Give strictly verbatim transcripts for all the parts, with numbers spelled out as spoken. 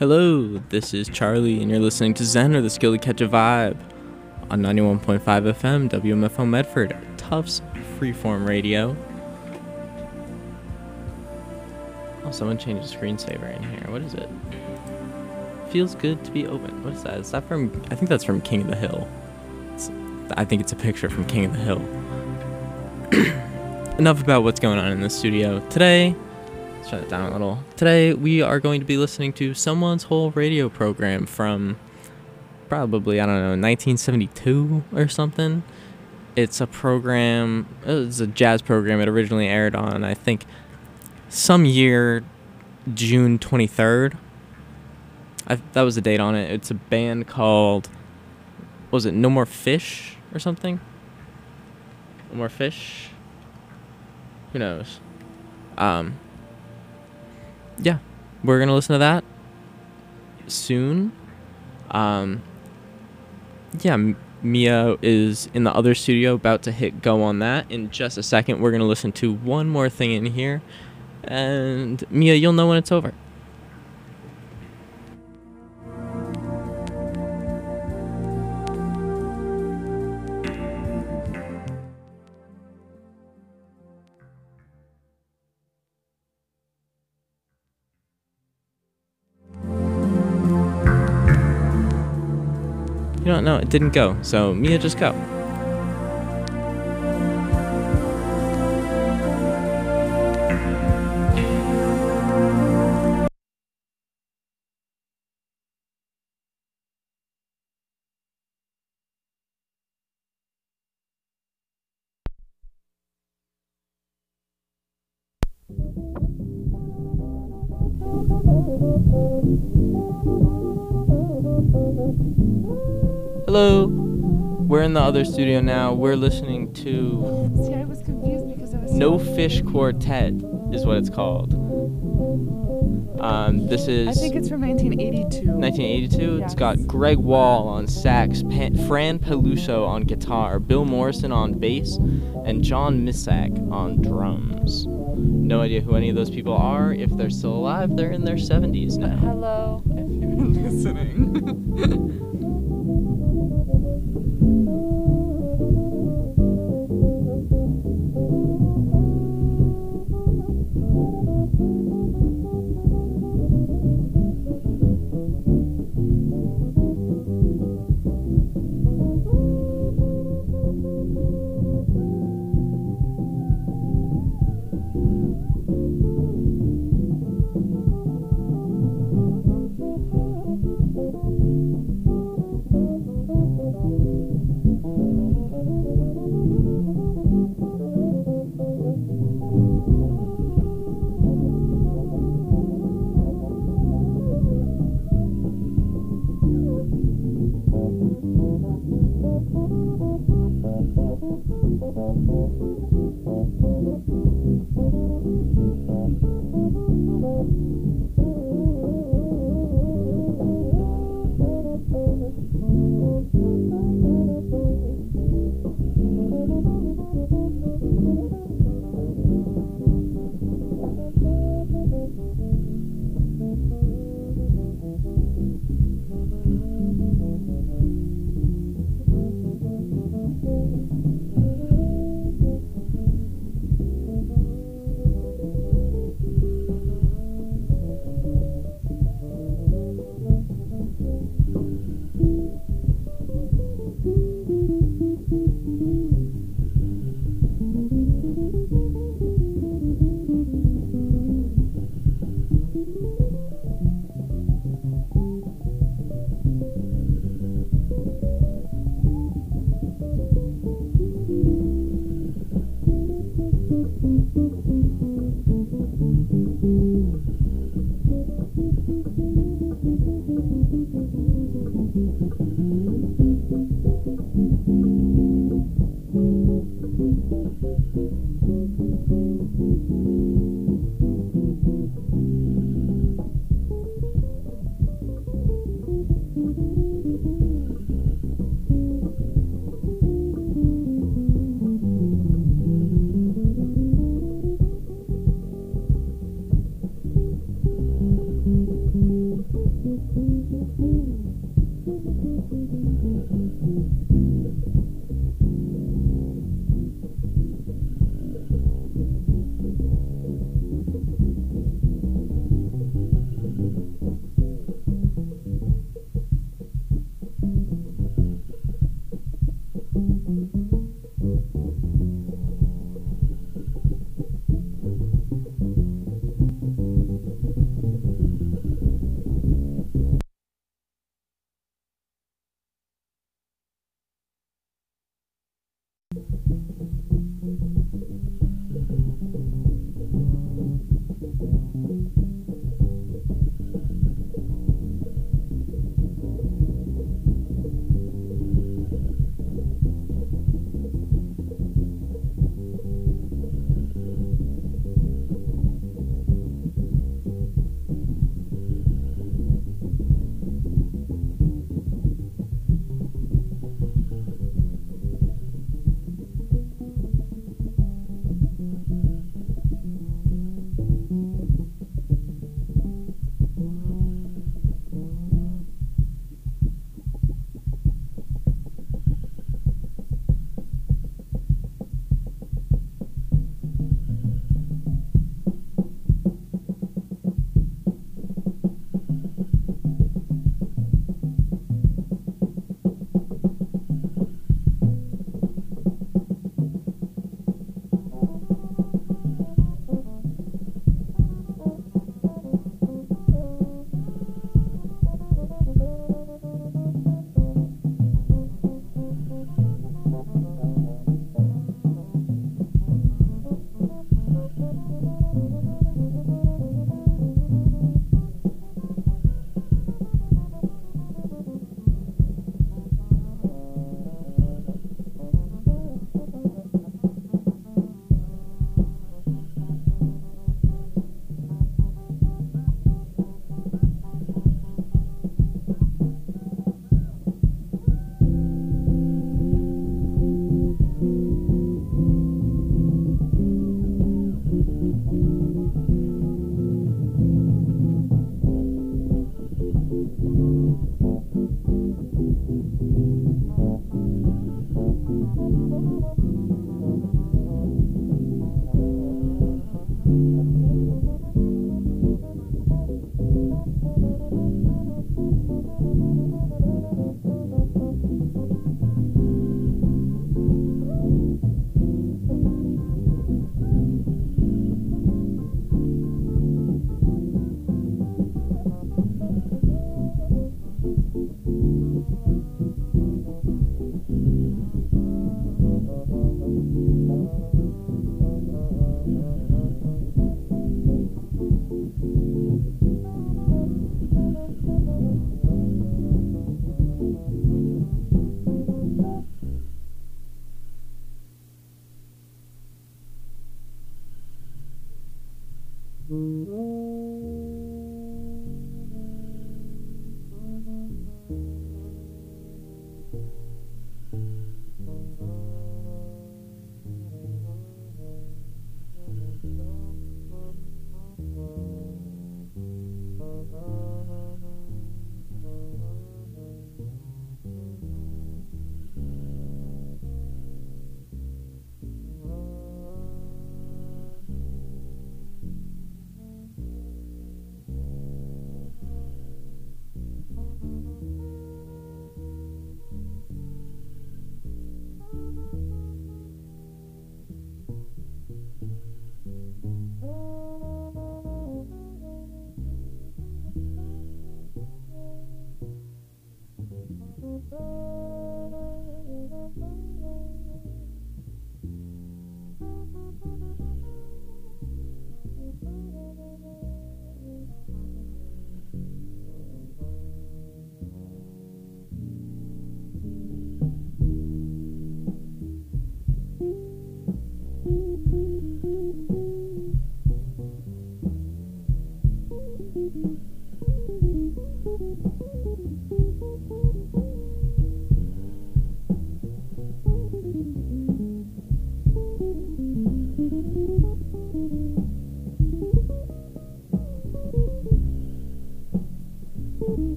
Hello, this is Charlie, and you're listening to Zen, or the skill to catch a vibe, on ninety-one point five F M, W M F O Medford, Tufts Freeform Radio. Oh, someone changed the screensaver in here. What is it? Feels good to be open. What is that? Is that from, I think that's from King of the Hill. It's, I think it's a picture from King of the Hill. Enough about what's going on in the studio. Today, let's shut it down a little. Today, we are going to be listening to someone's whole radio program from probably, I don't know, nineteen seventy-two or something. It's a program, it's a jazz program. It originally aired on, I think, some year, June twenty-third. I, that was the date on it. It's a band called, what was it, No More Fish or something? No More Fish? Who knows? Um, yeah, we're going to listen to that soon. Um, yeah, M- Mia is in the other studio about to hit go on that. In just a second, we're going to listen to one more thing in here. And Mia, you'll know when it's over. You don't know, it didn't go. So Mia, just go. Hello, we're in the other studio now. We're listening to See, I was confused because I was No Fish Quartet is what it's called. Um, this is I think it's from nineteen eighty-two. nineteen eighty-two. Yes. It's got Greg Wall on sax, Pan- Fran Peluso on guitar, Bill Morrison on bass, and John Missack on drums. No idea who any of those people are. If they're still alive, they're in their seventies But now. hello, if you're listening.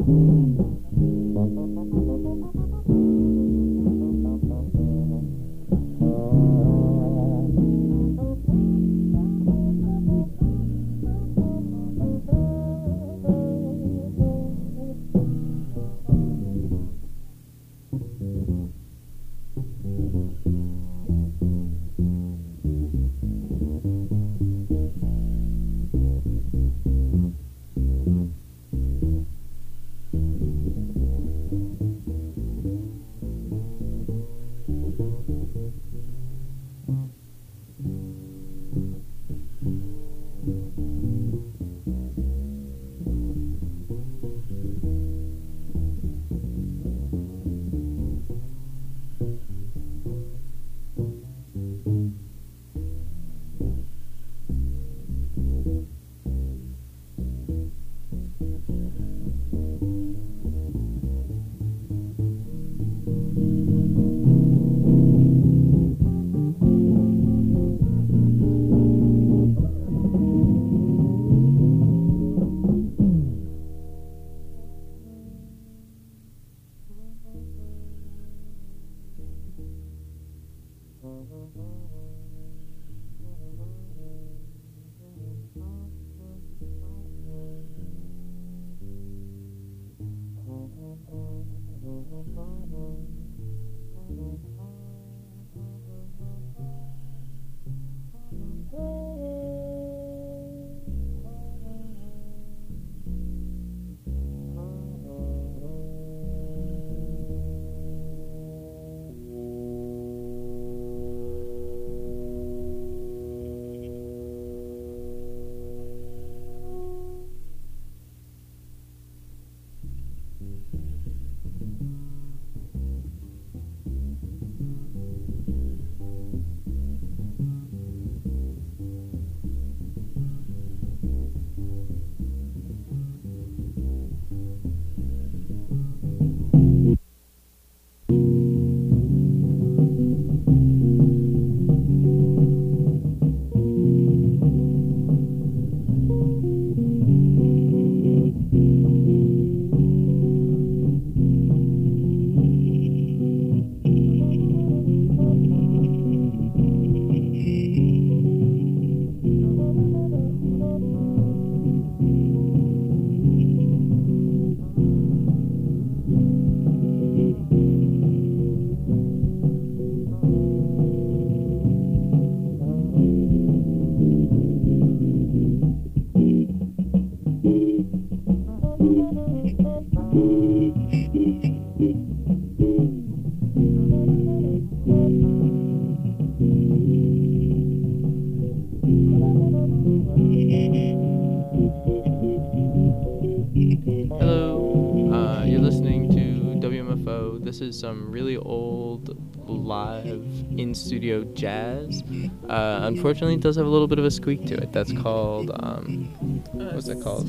Hello, uh, you're listening to W M F O. This is some really old live in-studio jazz. Uh, unfortunately, it does have a little bit of a squeak to it. That's called, um, what's that called?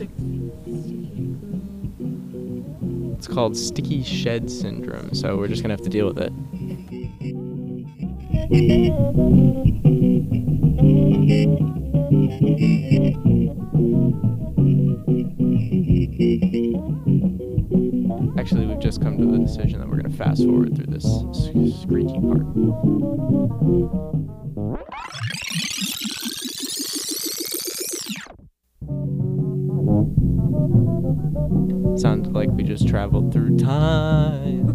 It's called Sticky Shed Syndrome, so we're just gonna have to deal with it. Actually, we've just come to the decision that we're going to fast forward through this screechy part. Sounded like we just traveled through time.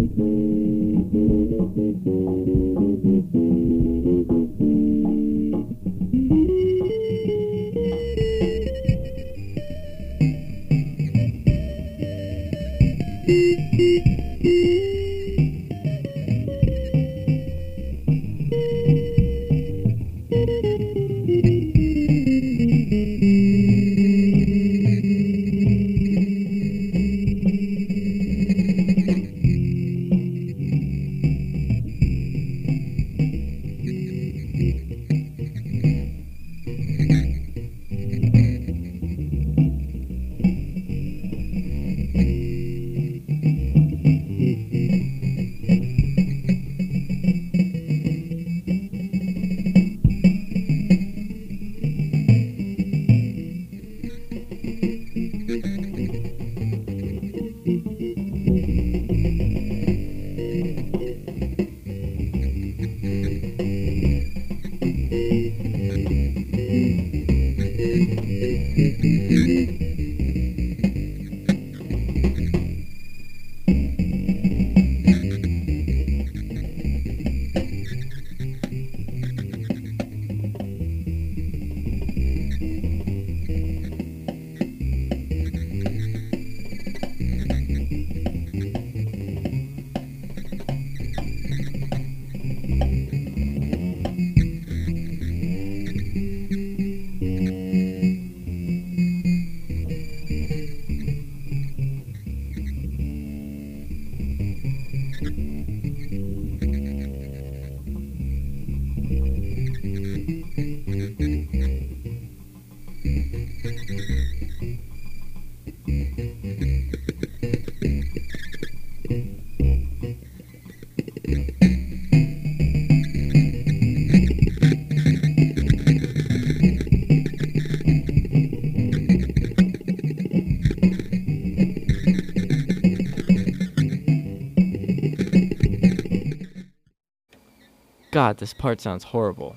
God, this part sounds horrible.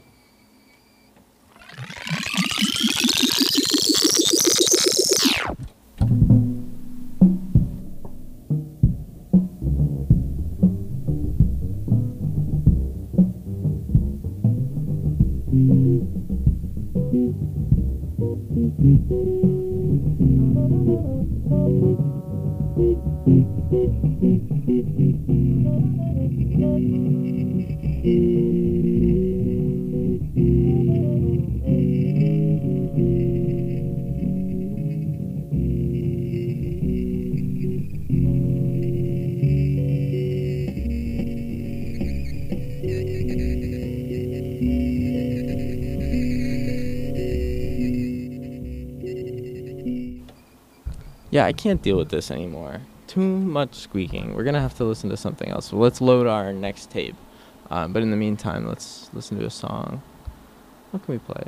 Yeah, I can't deal with this anymore. Too much squeaking. We're gonna have to listen to something else. So let's load our next tape. Um, but in the meantime, let's listen to a song. What can we play?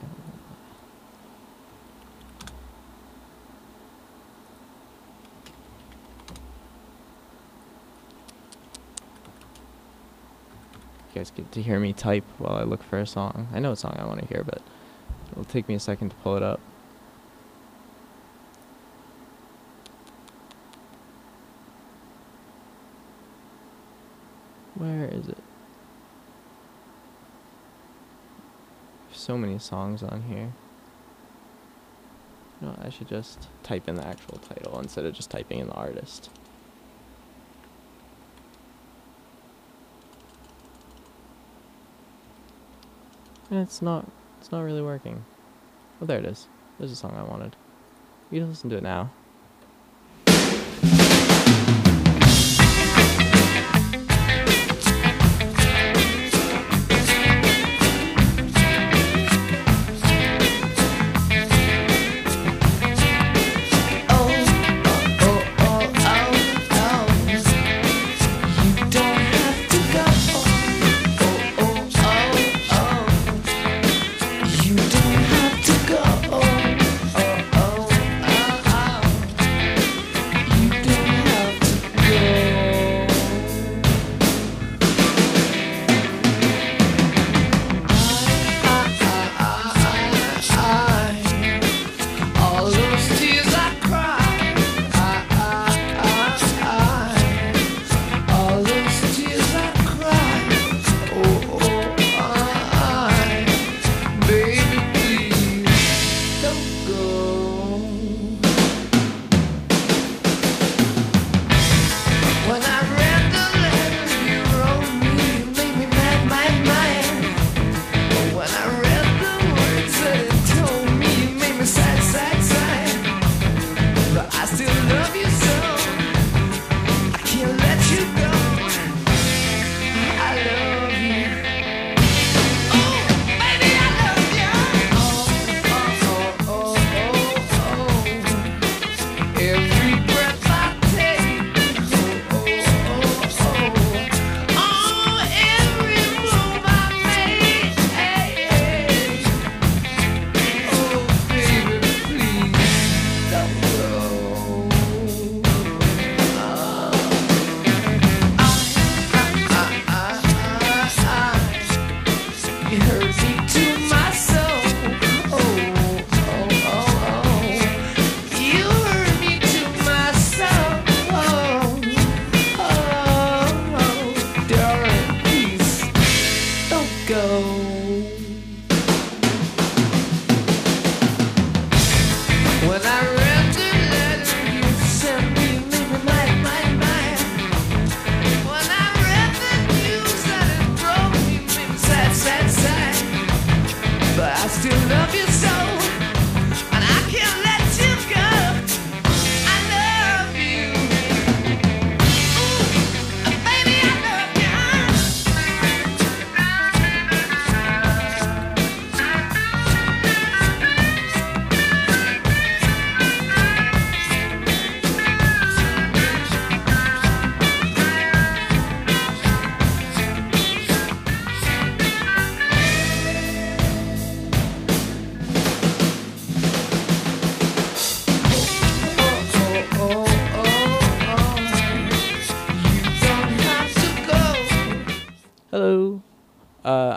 You guys get to hear me type while I look for a song. I know a song I want to hear, but it'll take me a second to pull it up. Where is it? So many songs on here. You know, I should just type in the actual title instead of just typing in the artist. And it's not, it's not really working. Oh, there it is. There's a song I wanted. You can listen to it now.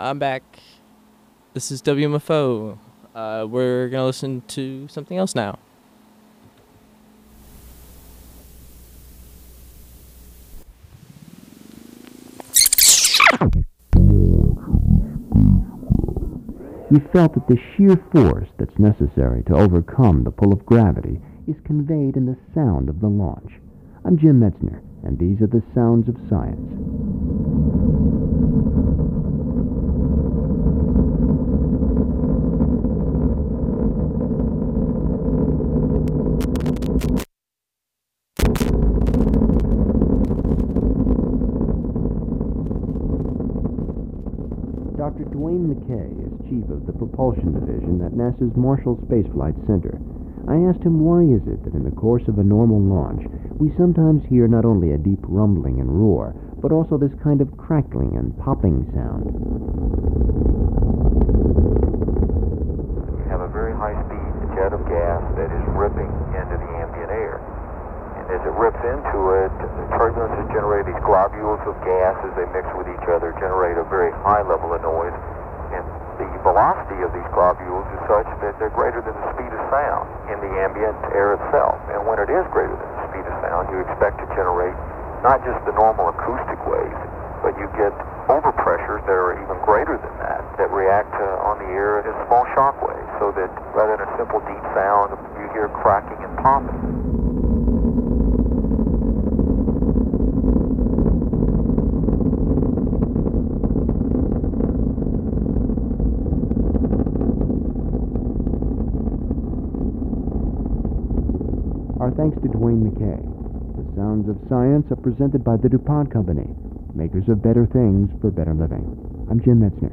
I'm back. This is W M F O. Uh, we're going to listen to something else now. We felt that the sheer force that's necessary to overcome the pull of gravity is conveyed in the sound of the launch. I'm Jim Metzner, and these are the sounds of science. Doctor Dwayne McKay is chief of the propulsion division at NASA's Marshall Space Flight Center. I asked him why is it that in the course of a normal launch, we sometimes hear not only a deep rumbling and roar, but also this kind of crackling and popping sound. You have a very high-speed jet of gas that is ripping into the ambient air. And as it rips into it, the turbulence is generated. These globules of gas, as they mix with each other, generate a very high level of noise. And the velocity of these globules is such that they're greater than the speed of sound in the ambient air itself. And when it is greater than the speed of sound, you expect to generate not just the normal acoustic waves, but you get overpressures that are even greater than that, that react uh, on the air as small shock waves, so that rather than a simple deep sound, you hear cracking and popping. Our thanks to Dwayne McKay. The sounds of science are presented by the DuPont Company, makers of better things for better living. I'm Jim Metzner.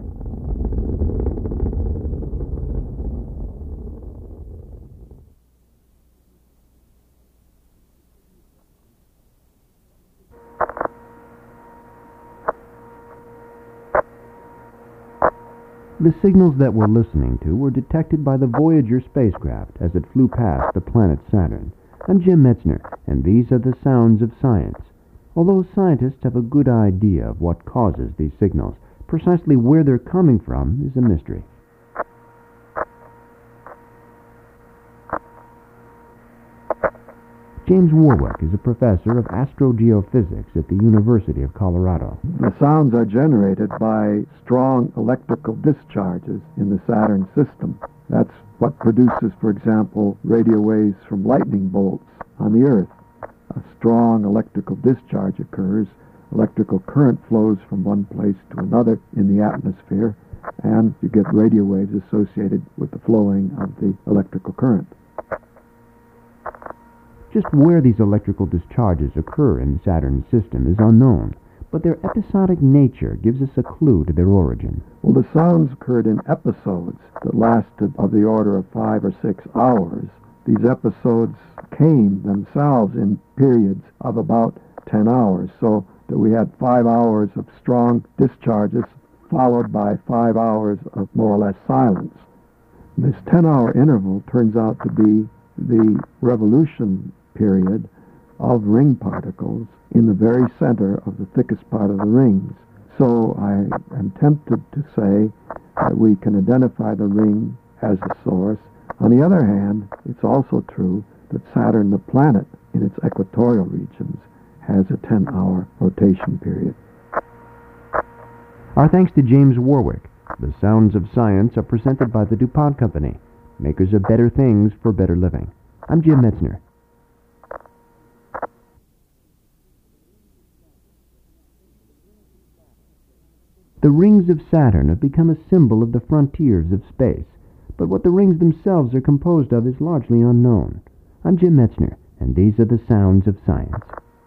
The signals that we're listening to were detected by the Voyager spacecraft as it flew past the planet Saturn. I'm Jim Metzner, and these are the sounds of science. Although scientists have a good idea of what causes these signals, precisely where they're coming from is a mystery. James Warwick is a professor of astrogeophysics at the University of Colorado. The sounds are generated by strong electrical discharges in the Saturn system. That's what produces, for example, radio waves from lightning bolts on the Earth. A strong electrical discharge occurs. Electrical current flows from one place to another in the atmosphere, and you get radio waves associated with the flowing of the electrical current. Just where these electrical discharges occur in Saturn's system is unknown, but their episodic nature gives us a clue to their origin. Well, the sounds occurred in episodes that lasted of the order of five or six hours. These episodes came themselves in periods of about ten hours, so that we had five hours of strong discharges followed by five hours of more or less silence. This ten-hour interval turns out to be the revolution period of ring particles in the very center of the thickest part of the rings. So I am tempted to say that we can identify the ring as the source. On the other hand, it's also true that Saturn, the planet, in its equatorial regions, has a ten-hour rotation period. Our thanks to James Warwick. The sounds of science are presented by the DuPont Company, makers of better things for better living. I'm Jim Metzner. The rings of Saturn have become a symbol of the frontiers of space, but what the rings themselves are composed of is largely unknown. I'm Jim Metzner, and these are the sounds of science.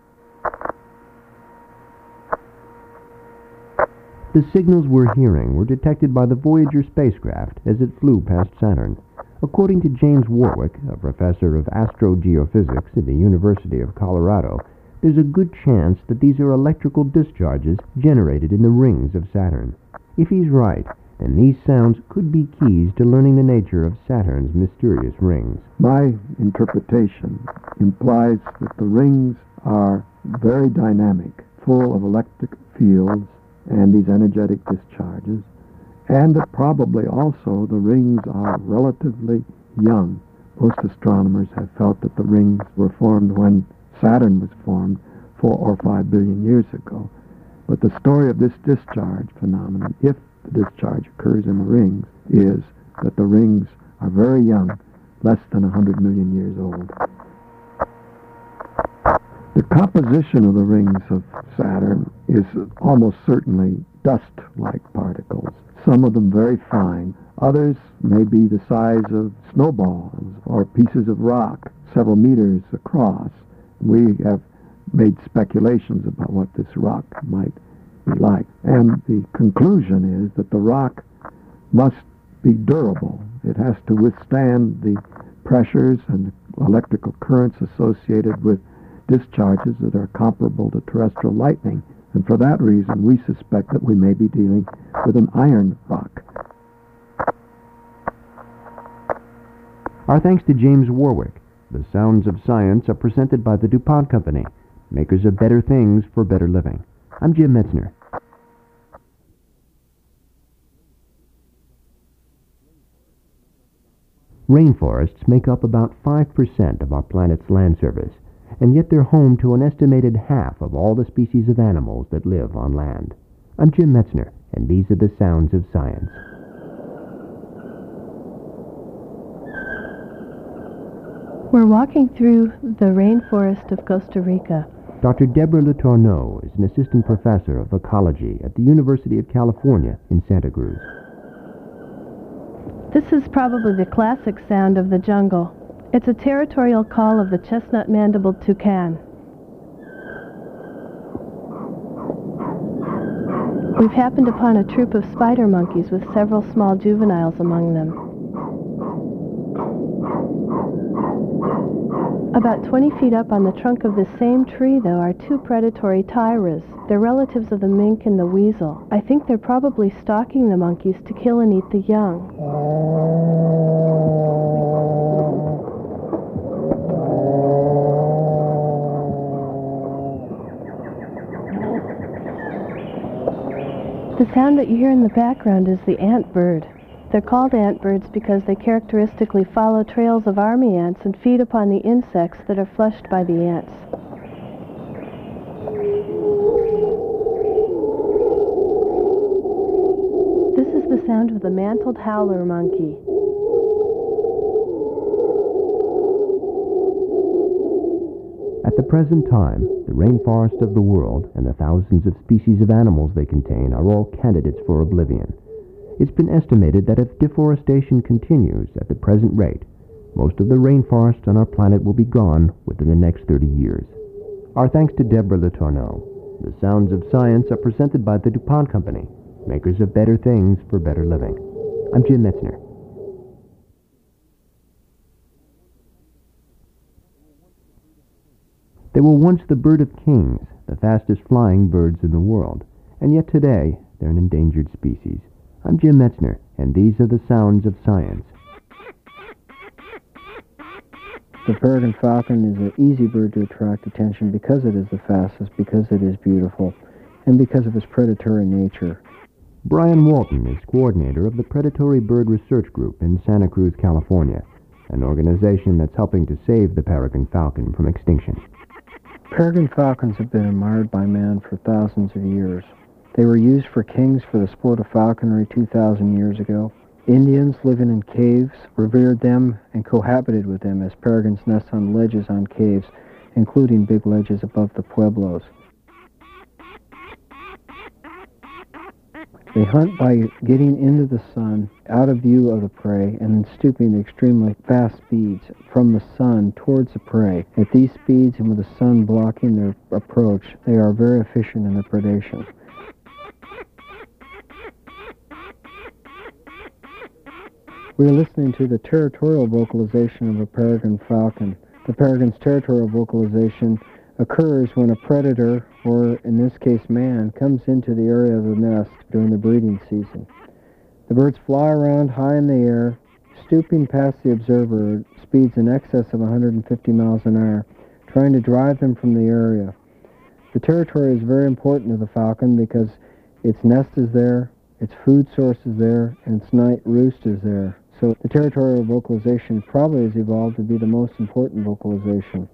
The signals we're hearing were detected by the Voyager spacecraft as it flew past Saturn. According to James Warwick, a professor of astrogeophysics at the University of Colorado, there's a good chance that these are electrical discharges generated in the rings of Saturn. If he's right, then these sounds could be keys to learning the nature of Saturn's mysterious rings. My interpretation implies that the rings are very dynamic, full of electric fields and these energetic discharges, and that probably also the rings are relatively young. Most astronomers have felt that the rings were formed when Saturn was formed four or five billion years ago. But the story of this discharge phenomenon, if the discharge occurs in the rings, is that the rings are very young, less than one hundred million years old. The composition of the rings of Saturn is almost certainly dust-like particles, some of them very fine. Others may be the size of snowballs or pieces of rock several meters across. We have made speculations about what this rock might be like. And the conclusion is that the rock must be durable. It has to withstand the pressures and the electrical currents associated with discharges that are comparable to terrestrial lightning. And for that reason, we suspect that we may be dealing with an iron rock. Our thanks to James Warwick. The Sounds of Science are presented by the DuPont Company, makers of better things for better living. I'm Jim Metzner. Rainforests make up about five percent of our planet's land surface, and yet they're home to an estimated half of all the species of animals that live on land. I'm Jim Metzner, and these are the Sounds of Science. We're walking through the rainforest of Costa Rica. Doctor Deborah Letourneau is an assistant professor of ecology at the University of California in Santa Cruz. This is probably the classic sound of the jungle. It's a territorial call of the chestnut-mandibled toucan. We've happened upon a troop of spider monkeys with several small juveniles among them. About twenty feet up on the trunk of this same tree, though, are two predatory tyras. They're relatives of the mink and the weasel. I think they're probably stalking the monkeys to kill and eat the young. The sound that you hear in the background is the ant bird. They're called antbirds because they characteristically follow trails of army ants and feed upon the insects that are flushed by the ants. This is the sound of the mantled howler monkey. At the present time, the rainforest of the world and the thousands of species of animals they contain are all candidates for oblivion. It's been estimated that if deforestation continues at the present rate, most of the rainforest on our planet will be gone within the next thirty years. Our thanks to Deborah Letourneau. The Sounds of Science are presented by the DuPont Company, makers of better things for better living. I'm Jim Metzner. They were once the bird of kings, the fastest flying birds in the world, and yet today they're an endangered species. I'm Jim Metzner, and these are the Sounds of Science. The peregrine falcon is an easy bird to attract attention because it is the fastest, because it is beautiful, and because of its predatory nature. Brian Walton is coordinator of the Predatory Bird Research Group in Santa Cruz, California, an organization that's helping to save the peregrine falcon from extinction. Peregrine falcons have been admired by man for thousands of years. They were used for kings for the sport of falconry two thousand years ago. Indians living in caves revered them and cohabited with them as peregrines nest on ledges on caves, including big ledges above the pueblos. They hunt by getting into the sun, out of view of the prey, and then stooping at extremely fast speeds from the sun towards the prey. At these speeds, and with the sun blocking their approach, they are very efficient in their predation. We are listening to the territorial vocalization of a peregrine falcon. The peregrine's territorial vocalization occurs when a predator, or in this case man, comes into the area of the nest during the breeding season. The birds fly around high in the air, stooping past the observer at speeds in excess of one hundred fifty miles an hour, trying to drive them from the area. The territory is very important to the falcon because its nest is there, its food source is there, and its night roost is there. So the territorial vocalization probably has evolved to be the most important vocalization.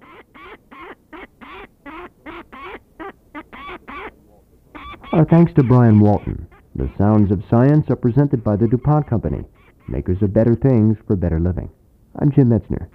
Our thanks to Brian Walton. The sounds of science are presented by the DuPont Company, makers of better things for better living. I'm Jim Metzner.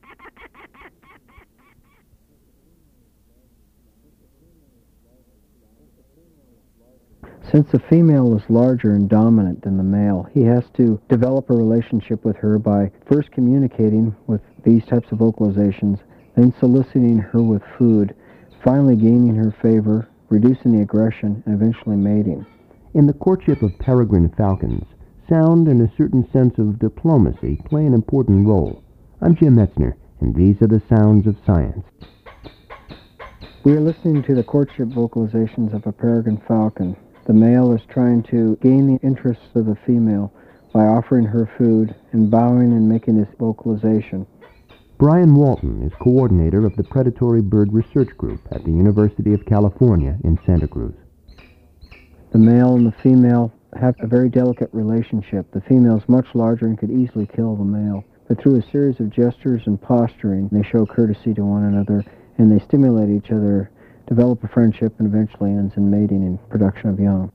Since the female is larger and dominant than the male, he has to develop a relationship with her by first communicating with these types of vocalizations, then soliciting her with food, finally gaining her favor, reducing the aggression, and eventually mating. In the courtship of peregrine falcons, sound and a certain sense of diplomacy play an important role. I'm Jim Metzner, and these are the sounds of science. We are listening to the courtship vocalizations of a peregrine falcon. The male is trying to gain the interests of the female by offering her food and bowing and making this vocalization. Brian Walton is coordinator of the Predatory Bird Research Group at the University of California in Santa Cruz. The male and the female have a very delicate relationship. The female is much larger and could easily kill the male. But through a series of gestures and posturing, they show courtesy to one another, and they stimulate each other, develop a friendship, and eventually ends in mating and production of young.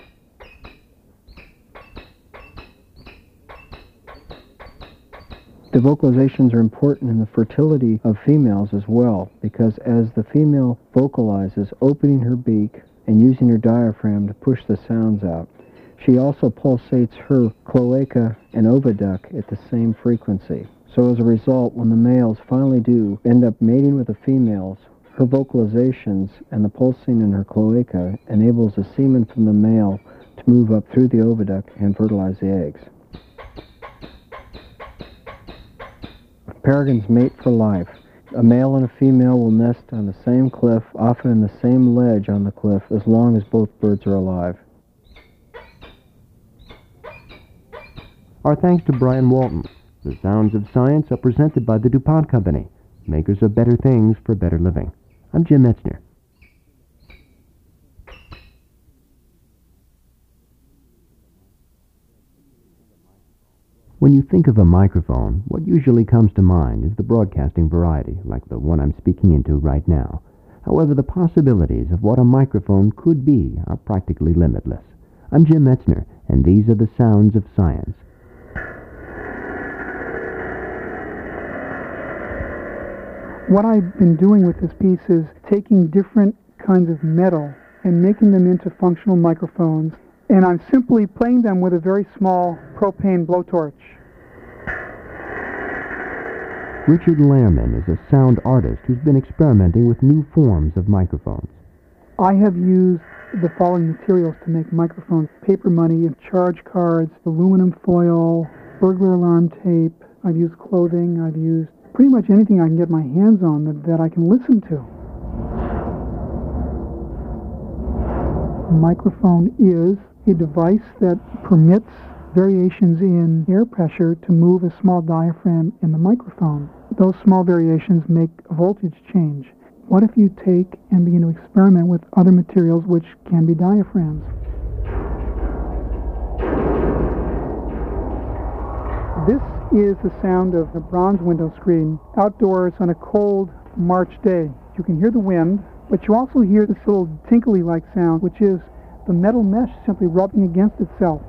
The vocalizations are important in the fertility of females as well, because as the female vocalizes, opening her beak and using her diaphragm to push the sounds out, she also pulsates her cloaca and oviduct at the same frequency. So as a result, when the males finally do end up mating with the females, her vocalizations and the pulsing in her cloaca enables the semen from the male to move up through the oviduct and fertilize the eggs. Peregrines mate for life. A male and a female will nest on the same cliff, often in the same ledge on the cliff, as long as both birds are alive. Our thanks to Brian Walton. The sounds of science are presented by the DuPont Company, makers of better things for better living. I'm Jim Metzner. When you think of a microphone, what usually comes to mind is the broadcasting variety, like the one I'm speaking into right now. However, the possibilities of what a microphone could be are practically limitless. I'm Jim Metzner, and these are the sounds of science. What I've been doing with this piece is taking different kinds of metal and making them into functional microphones, and I'm simply playing them with a very small propane blowtorch. Richard Lehrman is a sound artist who's been experimenting with new forms of microphones. I have used the following materials to make microphones: paper money, charge cards, aluminum foil, burglar alarm tape. I've used clothing. I've used pretty much anything I can get my hands on that, that I can listen to. A microphone is a device that permits variations in air pressure to move a small diaphragm in the microphone. Those small variations make a voltage change. What if you take and begin to experiment with other materials which can be diaphragms? This is the sound of the bronze window screen outdoors on a cold March day. You can hear the wind, but you also hear this little tinkly-like sound, which is the metal mesh simply rubbing against itself.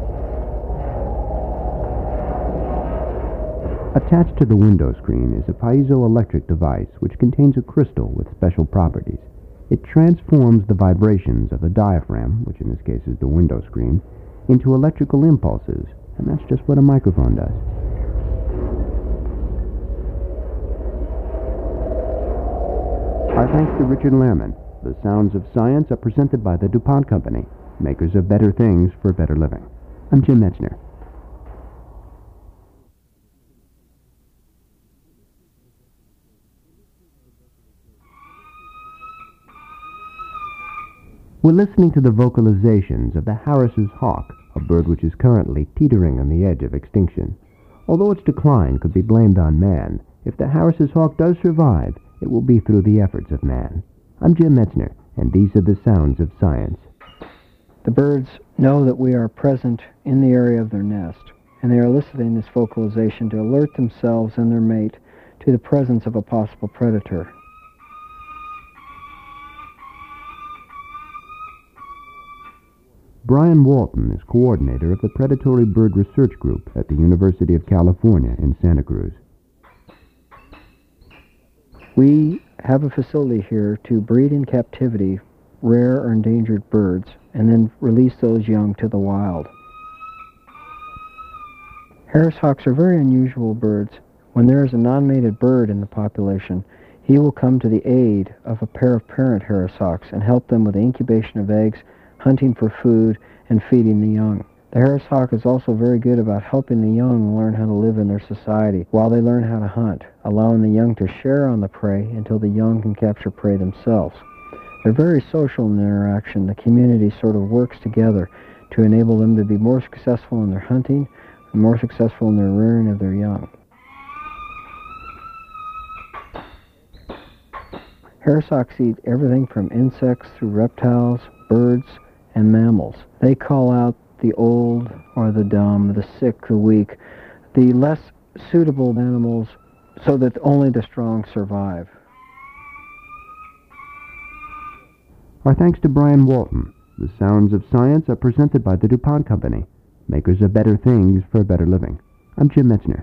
Attached to the window screen is a piezoelectric device which contains a crystal with special properties. It transforms the vibrations of the diaphragm, which in this case is the window screen, into electrical impulses, and that's just what a microphone does. Our thanks to Richard Lehrman. The sounds of science are presented by the DuPont Company, makers of better things for better living. I'm Jim Metzner. We're listening to the vocalizations of the Harris's hawk, a bird which is currently teetering on the edge of extinction. Although its decline could be blamed on man, if the Harris's hawk does survive, it will be through the efforts of man. I'm Jim Metzner, and these are the sounds of science. The birds know that we are present in the area of their nest, and they are eliciting this vocalization to alert themselves and their mate to the presence of a possible predator. Brian Walton is coordinator of the Predatory Bird Research Group at the University of California in Santa Cruz. We have a facility here to breed in captivity rare or endangered birds and then release those young to the wild. Harris hawks are very unusual birds. When there is a non-mated bird in the population, he will come to the aid of a pair of parent Harris hawks and help them with the incubation of eggs, hunting for food, and feeding the young. The Harris hawk is also very good about helping the young learn how to live in their society while they learn how to hunt, allowing the young to share on the prey until the young can capture prey themselves. They're very social in their interaction. The community sort of works together to enable them to be more successful in their hunting and more successful in their rearing of their young. Harris hawks eat everything from insects through reptiles, birds, and mammals. They call out the old or the dumb, the sick, the weak, the less suitable animals, so that only the strong survive. Our thanks to Brian Walton. The sounds of science are presented by the DuPont Company, makers of better things for a better living. I'm Jim Metzner.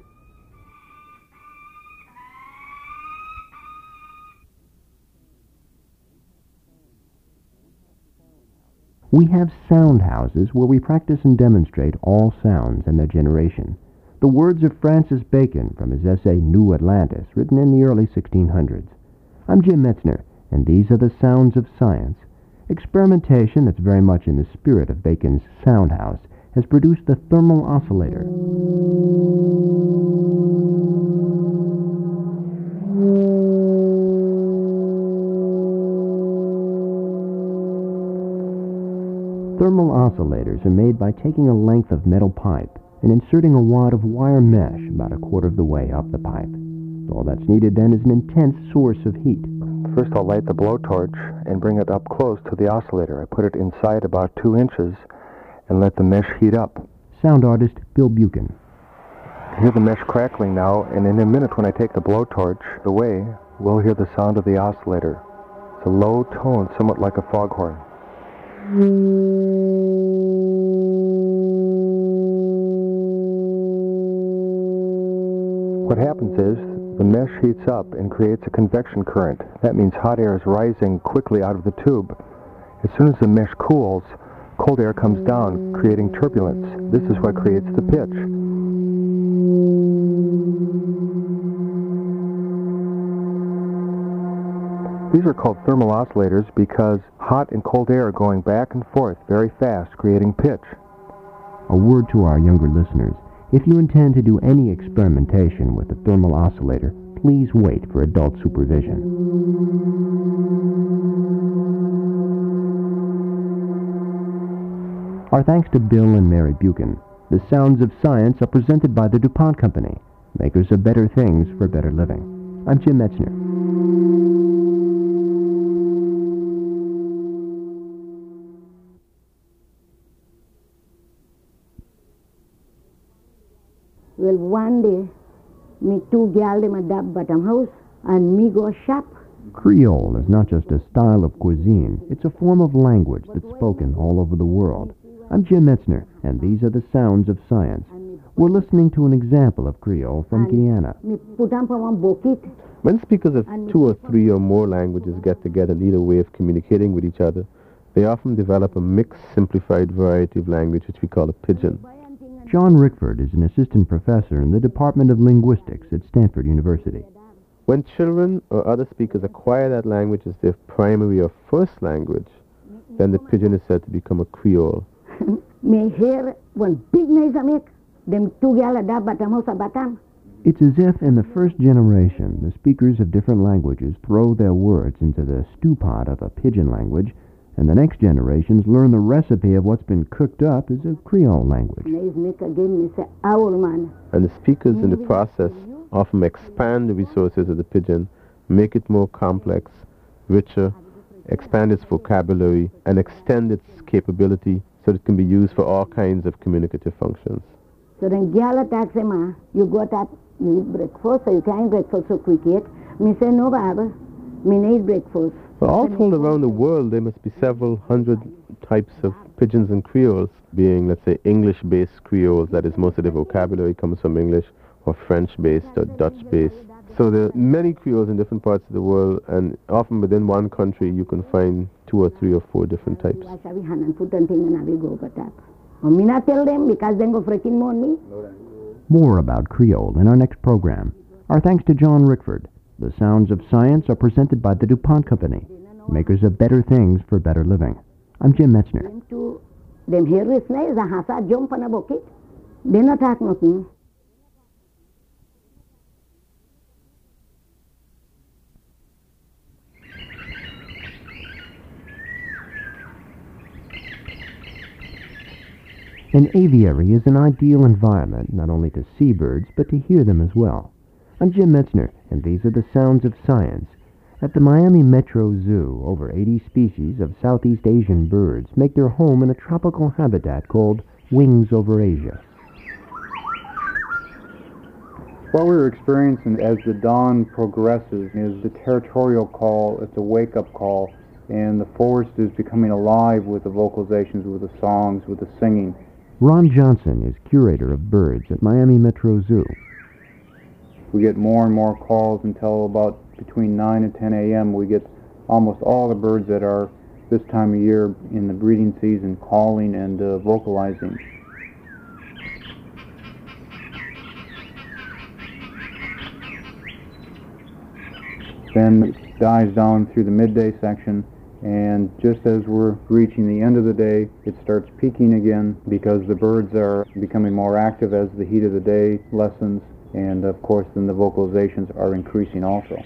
We have sound houses where we practice and demonstrate all sounds and their generation. The words of Francis Bacon from his essay New Atlantis, written in the early sixteen hundreds. I'm Jim Metzner, and these are the sounds of science. Experimentation that's very much in the spirit of Bacon's sound house has produced the thermal oscillator. Thermal oscillators are made by taking a length of metal pipe and inserting a wad of wire mesh about a quarter of the way up the pipe. All that's needed then is an intense source of heat. First I'll light the blowtorch and bring it up close to the oscillator. I put it inside about two inches and let the mesh heat up. Sound artist Bill Buchan. I hear the mesh crackling now, and in a minute when I take the blowtorch away, we'll hear the sound of the oscillator. It's a low tone, somewhat like a foghorn. What happens is the mesh heats up and creates a convection current. That means hot air is rising quickly out of the tube. As soon as the mesh cools, cold air comes down, creating turbulence. This is what creates the pitch. These are called thermal oscillators because hot and cold air are going back and forth very fast, creating pitch. A word to our younger listeners. If you intend to do any experimentation with a thermal oscillator, please wait for adult supervision. Our thanks to Bill and Mary Buchan. The sounds of science are presented by the DuPont Company, makers of better things for better living. I'm Jim Metzner. Well, one day, me two gal them at that bottom house, and me go shop. Creole is not just a style of cuisine, it's a form of language that's spoken all over the world. I'm Jim Metzner, and these are the sounds of science. We're listening to an example of Creole from Guyana. Me put on for one bucket. When speakers of two or three or more languages get together and need a way of communicating with each other, they often develop a mixed, simplified variety of language, which we call a pidgin. John Rickford is an assistant professor in the Department of Linguistics at Stanford University. When children or other speakers acquire that language as their primary or first language, then the pidgin is said to become a Creole. Me hear one big noise I make. Them two gal at that bottom house at bottom. It's as if in the first generation, the speakers of different languages throw their words into the stew pot of a pidgin language, and the next generations learn the recipe of what's been cooked up as a Creole language. And the speakers in the process often expand the resources of the pidgin, make it more complex, richer, expand its vocabulary, and extend its capability so that it can be used for all kinds of communicative functions. So then gyal attack say, ma, you got up, you eat breakfast, so you can't eat breakfast so quick yet. Me say, no, Baba, me not eat breakfast. Well, all told around the world, there must be several hundred types of pidgins and creoles, being, let's say, English-based creoles, that is, most of the vocabulary comes from English, or French-based or Dutch-based. So there are many creoles in different parts of the world, and often within one country you can find two or three or four different types. Me not tell them because they go freaking mourn me. More about Creole in our next program. Our thanks to John Rickford. The Sounds of Science are presented by the DuPont Company, makers of better things for better living. I'm Jim Metzner. Them here is nice, a hasa jump on a bucket. They not attack nothing. An aviary is an ideal environment not only to see birds, but to hear them as well. I'm Jim Metzner, and these are the Sounds of Science. At the Miami Metro Zoo, over eighty species of Southeast Asian birds make their home in a tropical habitat called Wings Over Asia. What we're experiencing as the dawn progresses is the territorial call. It's a wake-up call, and the forest is becoming alive with the vocalizations, with the songs, with the singing. Ron Johnson is curator of birds at Miami Metro Zoo. We get more and more calls until about between nine and ten a m We get almost all the birds that are this time of year in the breeding season calling and uh, vocalizing. Then it dies down through the midday section, and just as we're reaching the end of the day, it starts peaking again because the birds are becoming more active as the heat of the day lessens, and of course then the vocalizations are increasing also.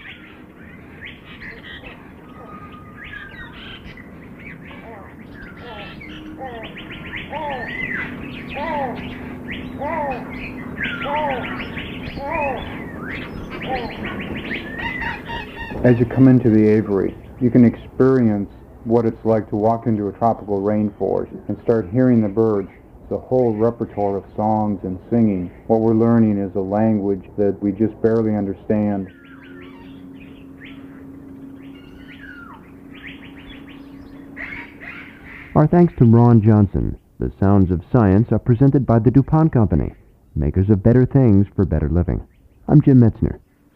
As you come into the aviary, you can experience what it's like to walk into a tropical rainforest and start hearing the birds, the whole repertoire of songs and singing. What we're learning is a language that we just barely understand. Our thanks to Ron Johnson. The Sounds of Science are presented by the DuPont Company, makers of better things for better living. I'm Jim Metzner.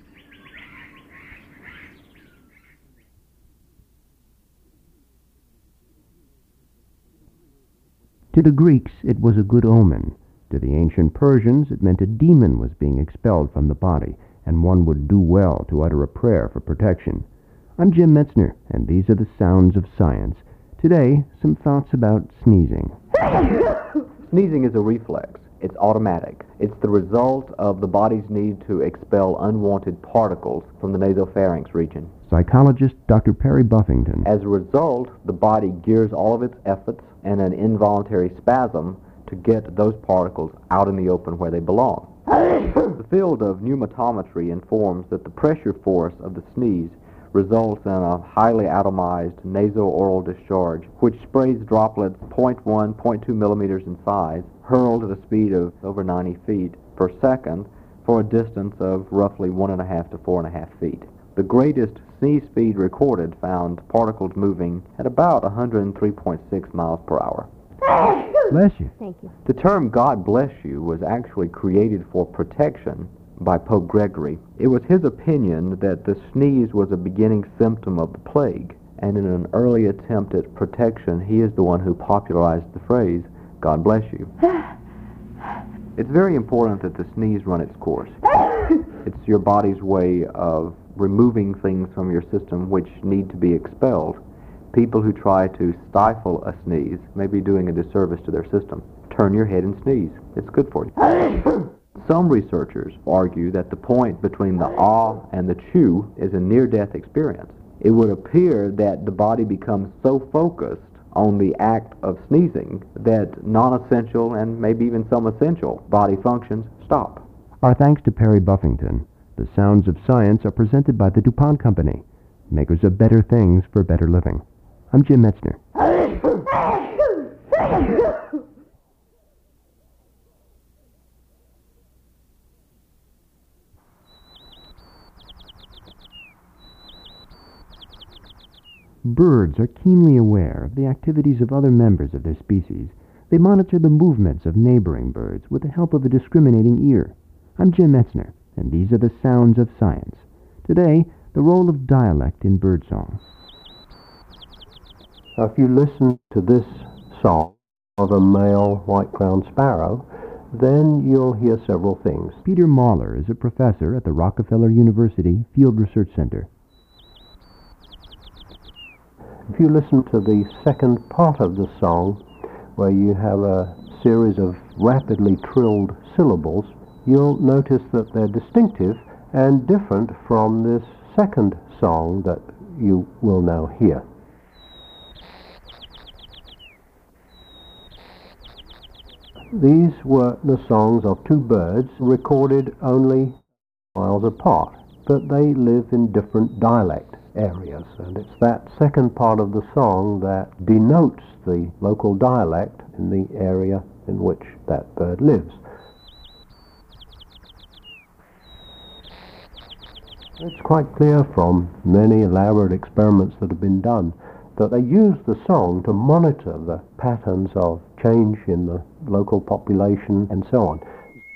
To the Greeks, it was a good omen. To the ancient Persians, it meant a demon was being expelled from the body, and one would do well to utter a prayer for protection. I'm Jim Metzner, and these are the Sounds of Science. Today, some thoughts about sneezing. Sneezing is a reflex. It's automatic. It's the result of the body's need to expel unwanted particles from the nasopharynx region. Psychologist Doctor Perry Buffington. As a result, the body gears all of its efforts and an involuntary spasm to get those particles out in the open where they belong. The field of pneumatometry informs that the pressure force of the sneeze results in a highly atomized nasal-oral discharge, which sprays droplets zero point one, zero point two millimeters in size, hurled at a speed of over ninety feet per second for a distance of roughly one and a half to four and a half feet. The greatest sneeze speed recorded found particles moving at about one hundred three point six miles per hour. Bless you. Thank you. The term God bless you was actually created for protection by Pope Gregory. It was his opinion that the sneeze was a beginning symptom of the plague, and in an early attempt at protection, he is the one who popularized the phrase, God bless you. It's very important that the sneeze run its course. It's your body's way of removing things from your system which need to be expelled. People who try to stifle a sneeze may be doing a disservice to their system. Turn your head and sneeze. It's good for you. Some researchers argue that the point between the ah and the chew is a near-death experience. It would appear that the body becomes so focused on the act of sneezing that non-essential and maybe even some essential body functions stop. Our thanks to Perry Buffington. The Sounds of Science are presented by the DuPont Company, makers of better things for better living. I'm Jim Metzner. Birds are keenly aware of the activities of other members of their species. They monitor the movements of neighboring birds with the help of a discriminating ear. I'm Jim Metzner, and these are the sounds of science. Today, the role of dialect in birdsong. Now, if you listen to this song of a male white-crowned sparrow, then you'll hear several things. Peter Mahler is a professor at the Rockefeller University Field Research Center. If you listen to the second part of the song, where you have a series of rapidly trilled syllables, you'll notice that they're distinctive and different from this second song that you will now hear. These were the songs of two birds recorded only miles apart, but they live in different dialect areas, and it's that second part of the song that denotes the local dialect in the area in which that bird lives. It's quite clear from many elaborate experiments that have been done that they use the song to monitor the patterns of change in the local population and so on.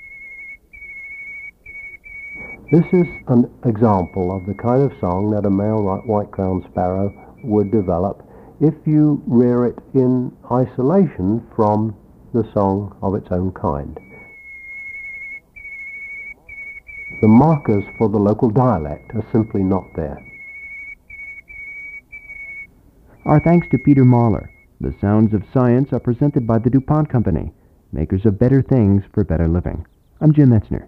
This is an example of the kind of song that a male white-crowned sparrow would develop if you rear it in isolation from the song of its own kind. The markers for the local dialect are simply not there. Our thanks to Peter Mahler. The sounds of science are presented by the DuPont Company, makers of better things for better living. I'm Jim Metzner.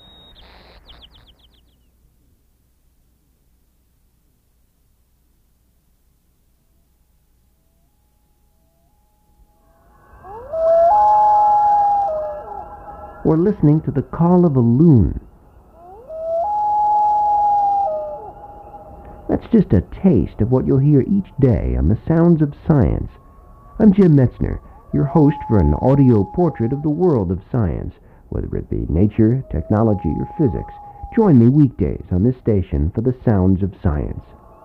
Or listening to the call of a loon. That's just a taste of what you'll hear each day on the Sounds of Science. I'm Jim Metzner, your host for an audio portrait of the world of science, whether it be nature, technology, or physics. Join me weekdays on this station for the Sounds of Science.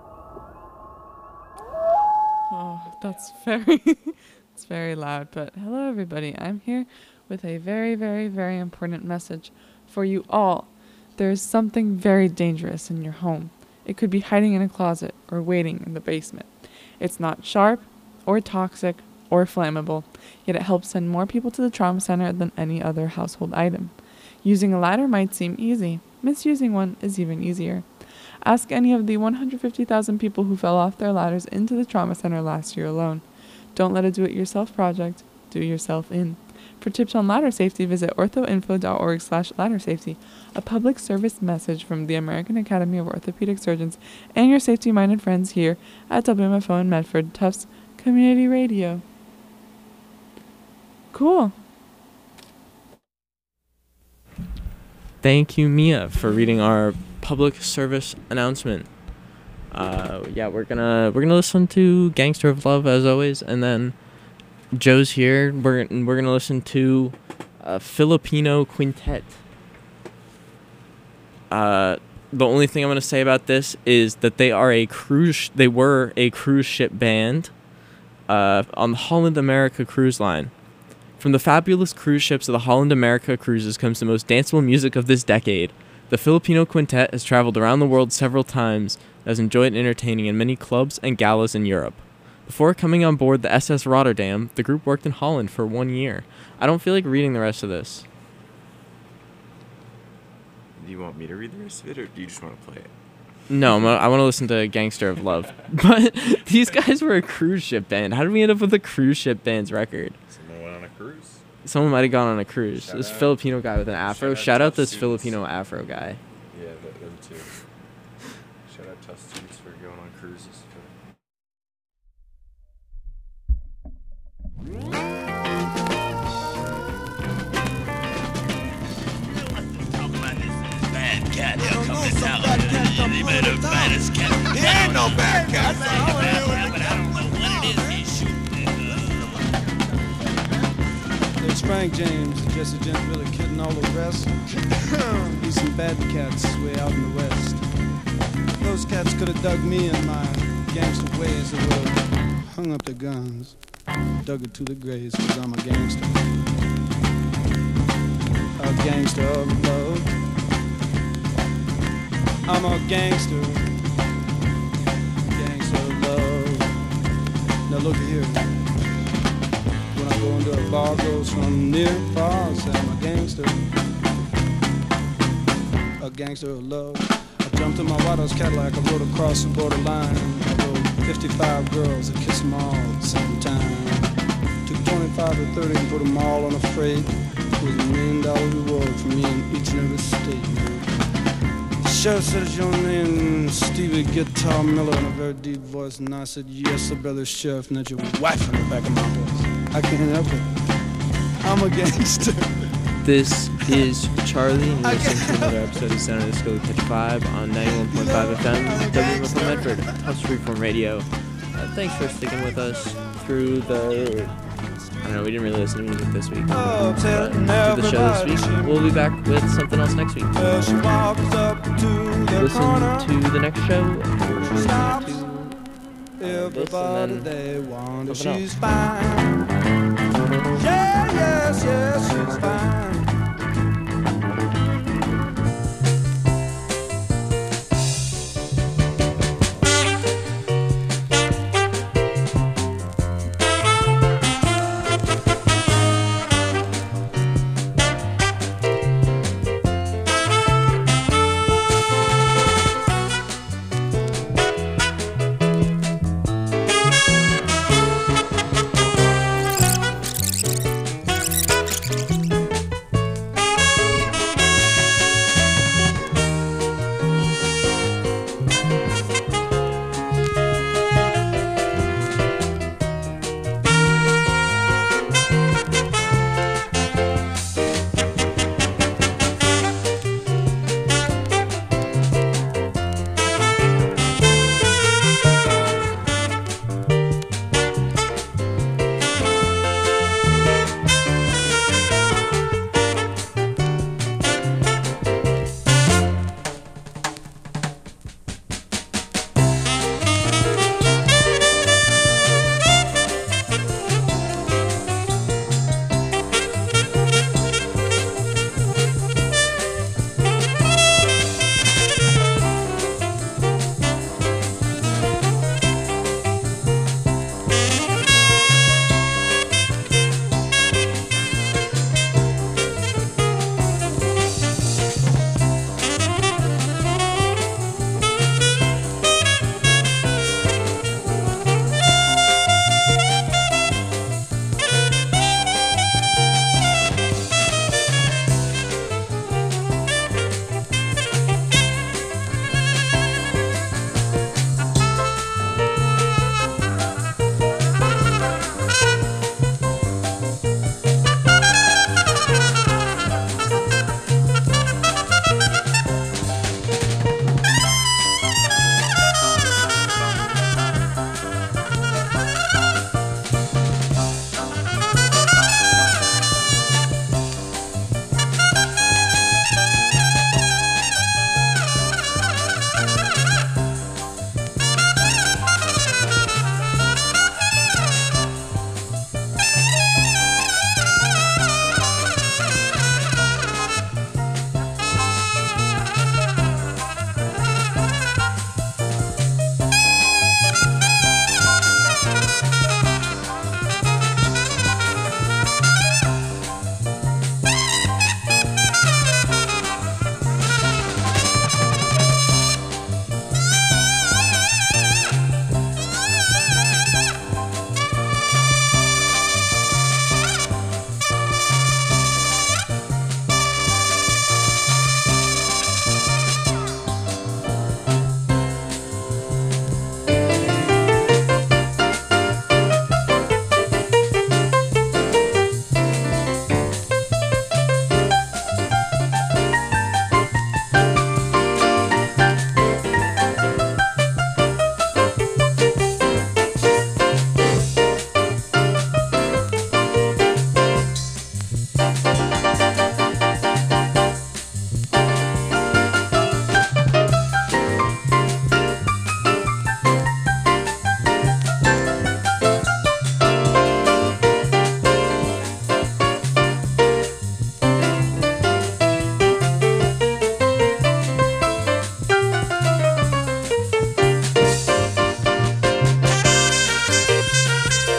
Oh, that's very, it's very loud, but hello everybody. I'm here with a very, very, very important message for you all. There is something very dangerous in your home. It could be hiding in a closet or waiting in the basement. It's not sharp or toxic or flammable, yet it helps send more people to the trauma center than any other household item. Using a ladder might seem easy. Misusing one is even easier. Ask any of the one hundred fifty thousand people who fell off their ladders into the trauma center last year alone. Don't let a do-it-yourself project do yourself in. For tips on ladder safety, visit orthoinfo.org slash ladder safety, a public service message from the American Academy of Orthopedic Surgeons and your safety-minded friends here at W M F O in Medford, Tufts Community Radio. Cool. Thank you, Mia, for reading our public service announcement. Uh, yeah, we're gonna we're gonna listen to "Gangster of Love" as always, and then Joe's here. We're we're gonna listen to a Filipino quintet. Uh, the only thing I'm gonna say about this is that they are a cruise. They were a cruise ship band, uh, on the Holland America cruise line. From the fabulous cruise ships of the Holland America cruises comes the most danceable music of this decade. The Filipino quintet has traveled around the world several times and has enjoyed entertaining in many clubs and galas in Europe. Before coming on board the S S Rotterdam, the group worked in Holland for one year. I don't feel like reading the rest of this. Do you want me to read the rest of it, or do you just want to play it? No, I'm a, I want to listen to Gangster of Love. But these guys were a cruise ship band. How did we end up with a cruise ship band's record? Someone went on a cruise. Someone might have gone on a cruise. Shout this out. Filipino guy with an afro. Shout out Shout out Tough this Students. Filipino afro guy. Yeah, that, them too. Shout out Tough Students for going on cruises. Bad cat, here come this out. They better find us, cat. ain't no bad cat. It's Frank James, Jesse James, Billy Kid, and all the rest. These some bad cats way out in the west. Those cats could have dug me in my gangster ways. They would have hung up their guns, dug it to the graves, because I'm a gangster. A gangster of love. I'm a gangster. Gangster of love. Now look here. When I go into a bar, goes from near far, I say I'm a gangster. A gangster of love. I jumped in my White House Cadillac, I rode across the borderline. I rode fifty-five girls, I kissed them all at the same time. Took twenty-five or thirty and put them all on a freight. With a million dollar reward for me in each and every state. The sheriff said, "Is your name Stevie Guitar Miller?" in a very deep voice, and I said, "Yes, sir, brother sheriff," and that's your wife in the back of my horse. I can't help it. I'm a gangster. This is Charlie, and you're listening to another episode of Center of the School Catch five on ninety-one point five F M, W M F M Medford, Huff's Freeform Radio. Uh, thanks for sticking with us through the... I don't know, we didn't really listen to music this week. Oh, but through the show this week. We'll be back with something else next week. Well, she walks up to the listen corner. to the next show. Or Stops. to Everybody this, they wonder something she's fine. Yeah, yes, yes, she's fine.